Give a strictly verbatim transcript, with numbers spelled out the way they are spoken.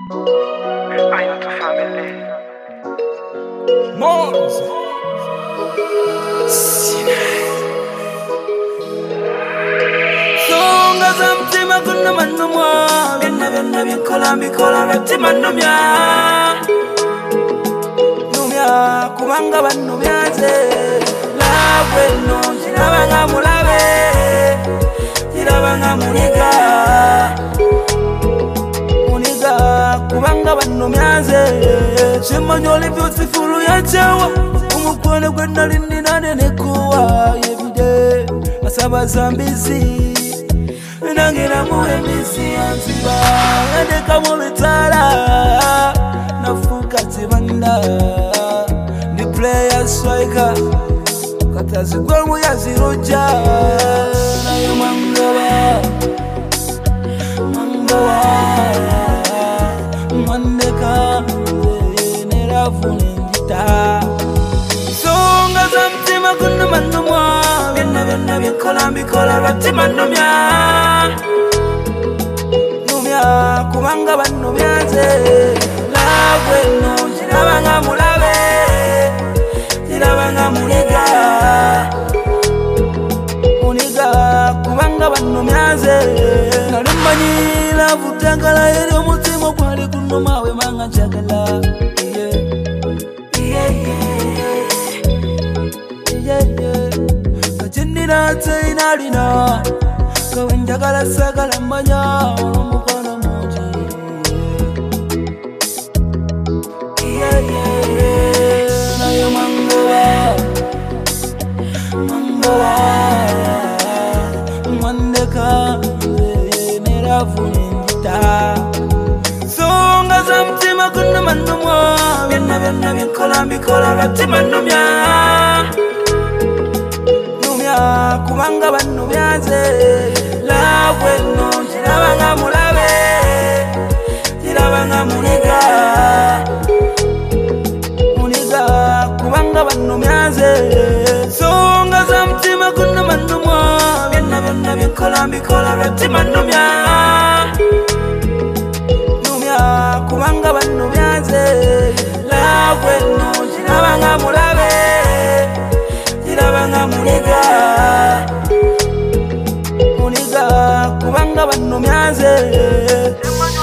I know the family. Mons. Songa za mtima kuna manumwa Bina bina bikola bikola batima numya Numya kubanga banumyaze Lawe no jirabanga mulabe Jirabanga muniga Muniga kubanga banumyaze Shimanyoli beautiful yachewa Umukwane kwenda lindi nane nekuwa Everyday Asaba zambizi Nangira muwe misi anziba Ndeka mumitala Nafuka tibanda Ni player striker Katazi gwangu ya ziroja Nayo mangawa Mangawa Mwandeka Nerafu ninjita Songa za mtima kuna manumwa Bina bina bikola bikola batima numya Numya kubanga banumyaze Lawe no jirabanga mulabe Jirabanga muniga Muniga kubanga banumyaze Nalimanyi lavutangala eri omutima kwali kunuma we manga njagala Yeah yeah Yeah yeah Kajinira tsaina lina Kawenjagala sagala manya Mukono muji Yeah yeah Nayo mangowa Mangowa Mwandeka Nerafu ninjita Songa za mtima kuna manumwa Bina bina bikola bikola batima numya Numya kubanga banumyaze Lawe no jirabanga mulabe Jirabanga muniga Muniga kubanga banumyaze Songa za mtima kuna manumwa Bina bina bikola bikola batima numya Numya kubanga banumyaze Lawe no jirabanga mulabe Jirabanga muniga Muniga kubanga banumyaze